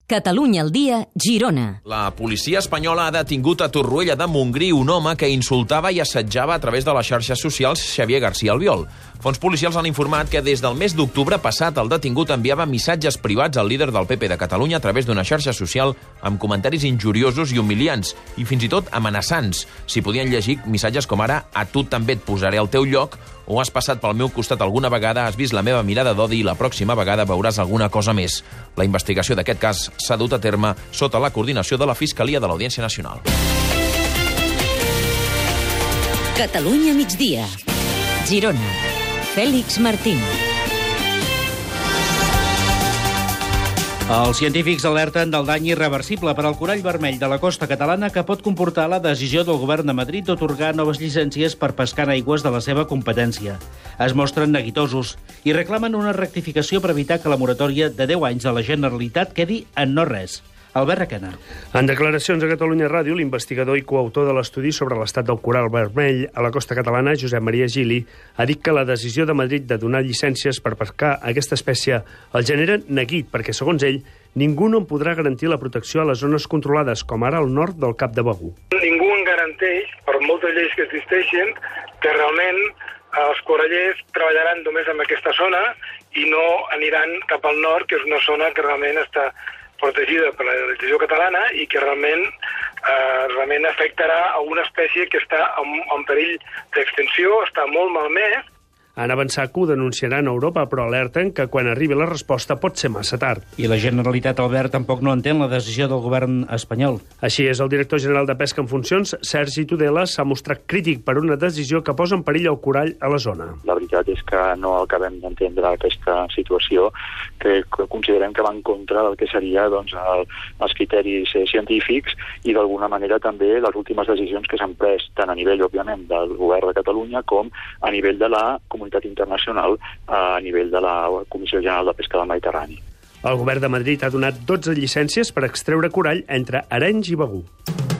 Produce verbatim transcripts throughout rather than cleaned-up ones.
Catalunya al dia, Girona. La policia espanyola ha detingut a Torroella de Montgrí un home que insultava i assetjava a través de les xarxes socials Xavier García Albiol. Fons policials han informat que des del mes d'octubre passat el detingut enviava missatges privats al líder del P P de Catalunya a través d'una xarxa social amb comentaris injuriosos i humiliants i fins i tot amenaçants. S'hi podien llegir missatges com ara «A tu també et posaré al teu lloc» o «Has passat pel meu costat alguna vegada, has vist la meva mirada d'odi i la pròxima vegada veuràs alguna cosa més». La investigació d'aquest cas s'ha dut a terme sota la coordinació de la Fiscalia de l'Audiència Nacional. Catalunya migdia. Girona. Fèlix Martín. Els científics alerten del dany irreversible per al corall vermell de la costa catalana que pot comportar la decisió del govern de Madrid d'otorgar noves llicències per pescar en aigües de la seva competència. Es mostren neguitosos i reclamen una rectificació per evitar que la moratòria de deu anys de la Generalitat quedi en no res. Albert Requena. En declaracions a Catalunya Ràdio, l'investigador i coautor de l'estudi sobre l'estat del coral vermell a la costa catalana, Josep Maria Gili, ha dit que la decisió de Madrid de donar llicències per pescar aquesta espècie el genera neguit perquè, segons ell, ningú no en podrà garantir la protecció a les zones controlades, com ara al nord del Cap de Begur. Ningú en garanteix, per moltes lleis que existeixin, que realment els corallers treballaran només en aquesta zona i no aniran cap al nord, que és una zona que realment està protegida per la legislació catalana i que realment, eh, realment afectarà a una espècie que està en, en perill d'extinció, està molt malmès. Han avançat que ho denunciaran a Europa, però alerten que quan arribi la resposta pot ser massa tard. I la Generalitat, Albert, tampoc no entén la decisió del govern espanyol. Així és, el director general de Pesca en funcions, Sergi Tudela, s'ha mostrat crític per una decisió que posa en perill el corall a la zona. La veritat és que no acabem d'entendre aquesta situació, que considerem que va en contra del que seria doncs, el, els criteris eh, científics i d'alguna manera també les últimes decisions que s'han pres tant a nivell, òbviament, del govern de Catalunya com a nivell de la comunitat internacional a nivell de la Comissió General de Pesca del Mediterrani. El govern de Madrid ha donat dotze llicències per extreure corall entre Arenys i Begur.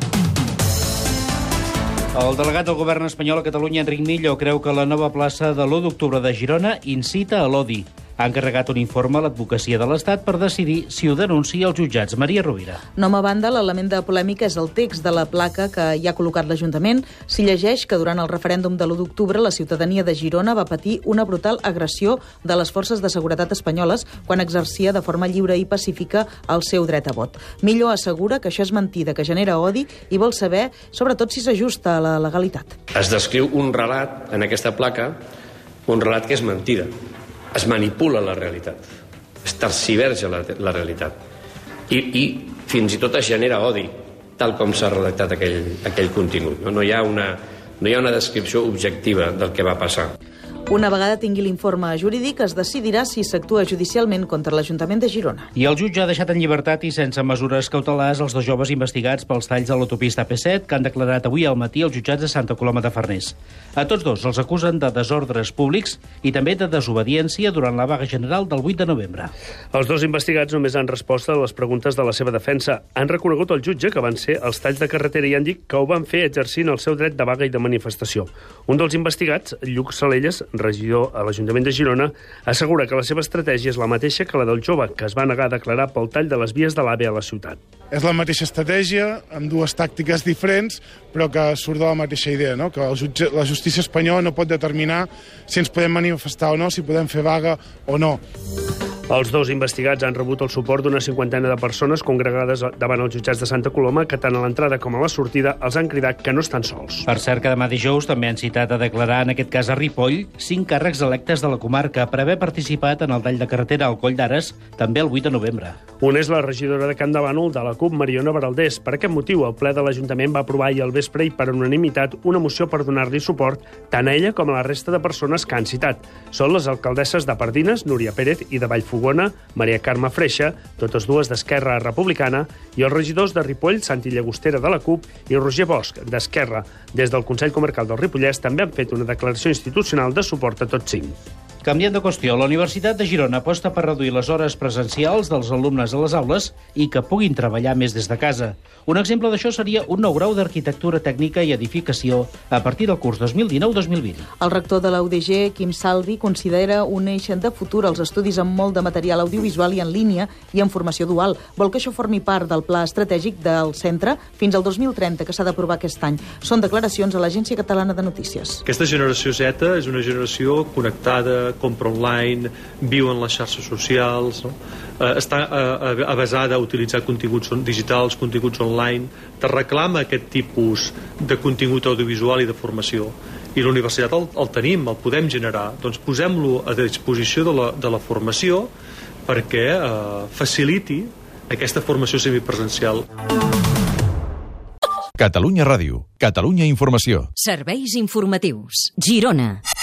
El delegat del govern espanyol a Catalunya, Enric Millo, creu que la nova plaça de l'u d'octubre de Girona incita a l'odi. Ha encarregat un informe a l'advocacia de l'Estat per decidir si ho denuncia als jutjats. Maria Rovira. Nom a banda, l'element de polèmica és el text de la placa que hi ha col·locat l'Ajuntament. S'hi llegeix que durant el referèndum de l'u d'octubre la ciutadania de Girona va patir una brutal agressió de les forces de seguretat espanyoles quan exercia de forma lliure i pacífica el seu dret a vot. Millo assegura que això és mentida, que genera odi i vol saber, sobretot, si s'ajusta a la legalitat. Es descriu un relat en aquesta placa, un relat que és mentida. Es manipula la realitat, es terciverja la, la realitat I, i fins i tot es genera odi, tal com s'ha redactat aquell, aquell contingut. No, no, hi ha una, no hi ha una descripció objectiva del que va passar. Una vegada tingui l'informe jurídic, es decidirà si s'actua judicialment contra l'Ajuntament de Girona. I el jutge ha deixat en llibertat i sense mesures cautelars els dos joves investigats pels talls de l'autopista A P set que han declarat avui al matí als jutjats de Santa Coloma de Farners. A tots dos els acusen de desordres públics i també de desobediència durant la vaga general del vuit de novembre. Els dos investigats només han respost a les preguntes de la seva defensa. Han reconegut al jutge que van ser els talls de carretera i han dit que ho van fer exercint el seu dret de vaga i de manifestació. Un dels investigats, Lluc Salelles, regidor a l'Ajuntament de Girona, assegura que la seva estratègia és la mateixa que la del jove, que es va negar a declarar pel tall de les vies de l'AVE a la ciutat. És la mateixa estratègia, amb dues tàctiques diferents, però que surt de la mateixa idea, no? Que el jutge, la justícia espanyola no pot determinar si ens podem manifestar o no, si podem fer vaga o no. Els dos investigats han rebut el suport d'una cinquantena de persones congregades davant els jutjats de Santa Coloma que tant a l'entrada com a la sortida els han cridat que no estan sols. Per cert, que demà dijous també han citat a declarar, en aquest cas a Ripoll, cinc càrrecs electes de la comarca per haver participat en el tall de carretera al Coll d'Ares, també el vuit de novembre. Una és la regidora de Camp de Bànol de la CUP, Mariona Baraldés. Per aquest motiu, el ple de l'Ajuntament va aprovar ahir al vespre i per unanimitat una moció per donar-li suport tant a ella com a la resta de persones que han citat. Són les alcaldesses de Pardines, Núria Pérez, i de Vallfogona, Maria Carme Freixa, totes dues d'Esquerra Republicana, i els regidors de Ripoll, Santi Llagostera de la CUP i Roger Bosch, d'Esquerra. Des del Consell Comarcal del Ripollès també han fet una declaració institucional de suport a tots cinc. Canviant de qüestió, la Universitat de Girona aposta per reduir les hores presencials dels alumnes a les aules i que puguin treballar més des de casa. Un exemple d'això seria un nou grau d'Arquitectura Tècnica i Edificació a partir del curs dos mil dinou dos mil vint. El rector de la U D G, Quim Salvi, considera un eix de futur els estudis amb molt de material audiovisual i en línia i en formació dual. Vol que això formi part del pla estratègic del centre fins al dos mil trenta, que s'ha d'aprovar aquest any. Són declaracions a l'Agència Catalana de Notícies. Aquesta generació Z és una generació connectada, compra online, viu en les xarxes socials, no? eh, està eh, avasada a utilitzar continguts digitals, continguts online, te reclama aquest tipus de contingut audiovisual i de formació. I la universitat el, el tenim, el podem generar. Doncs posem-lo a disposició de la, de la formació perquè eh, faciliti aquesta formació semipresencial. Catalunya Ràdio, Catalunya Informació. Serveis informatius. Girona.